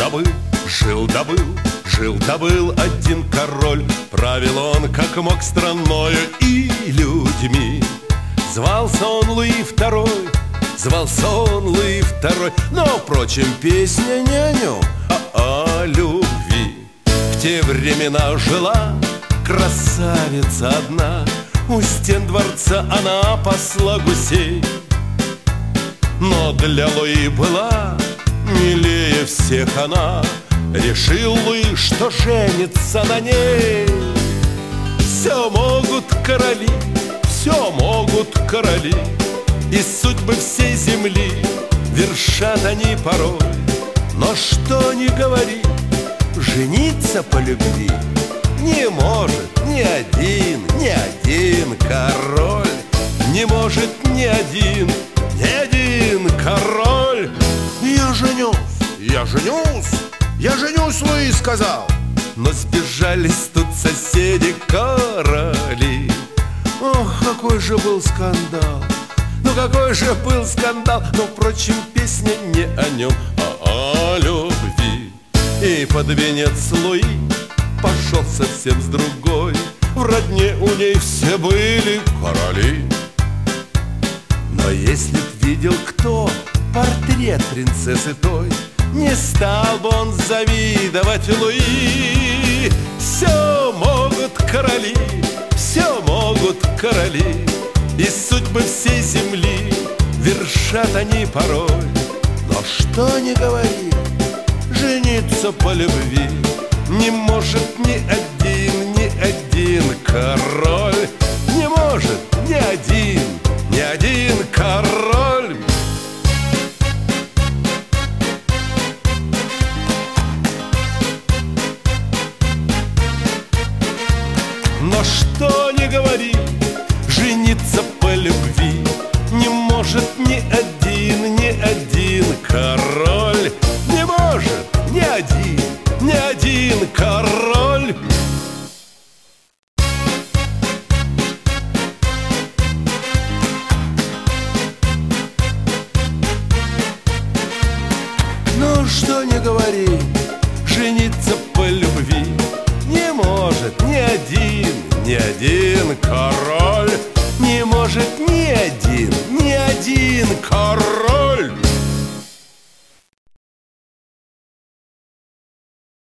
жил-да был один король. Правил он, как мог, страною и людьми. Звался он Луи II, но, впрочем, песня не о нем, а о любви. В те времена жила красавица одна, у стен дворца она пасла гусей. Но для Луи была милее всех она. Решил Луи, что женится на ней. Все могут короли, и судьбы всей земли вершат они порой. Но что ни говори, жениться по любви не может ни один король. Не может ни один король. Я женюсь, Луи сказал. Но сбежались тут соседи короли. Ох, какой же был скандал! Но, впрочем, песня не о нем, а о любви. И под венец Луи пошел совсем с другой. В родне у ней все были короли. Но если б видел кто портрет принцессы той, не стал бы он завидовать Луи. Все могут короли, и судьбы всей земли вершат они порой. Но что ни говори, жениться по любви не может ни один король. Не может ни один король. Но что ни говори, жениться по любви не может ни один король. Не может ни один король. Ну что ни говори, жениться по любви не может ни один король. Не может ни один король.